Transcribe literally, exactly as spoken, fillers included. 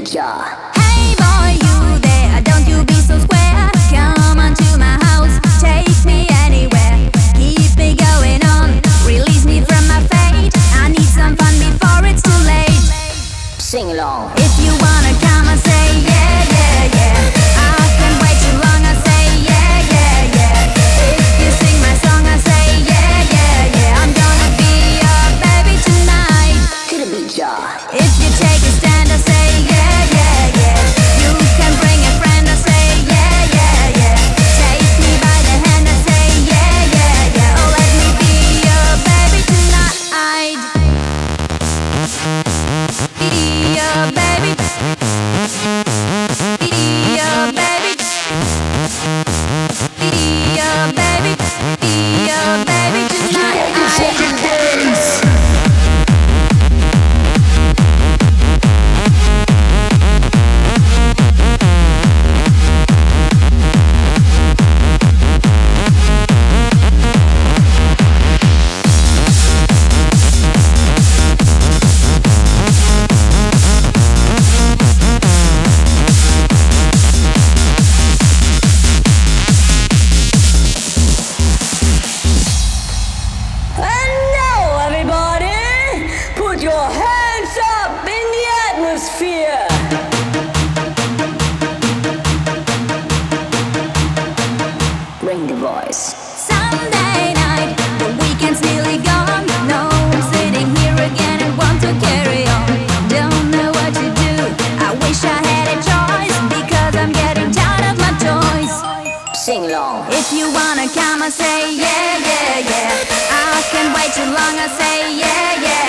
ya. Hey boy, you there, don't you be so square. Come on to my house, take me anywhere. Keep me going on, release me from my fate. I need some fun before it's too late. Sing along. If you wanna come, I say yeah, yeah, yeah. I can't wait too long, I say yeah, yeah, yeah. If you sing my song, I say yeah, yeah, yeah. I'm gonna be your baby tonight. To the beat, ya. If you take a stand, I say yeah, yeah, yeah. You can bring a friend, I say yeah, yeah, yeah. Take me by the hand, I say yeah, yeah, yeah. Oh, let me be your baby tonight. Be your baby. Be your baby. Be your baby. Be your baby tonight. And now, everybody, put your hands up in the atmosphere. Bring the voice. Sunday night, the weekend's nearly gone. No, I'm sitting here again and want to carry on. Don't know what to do. I wish I had a choice because I'm getting tired of my toys. Sing along. If you wanna come, I say yeah, yeah, yeah. I can't wait too long, I say yeah, yeah.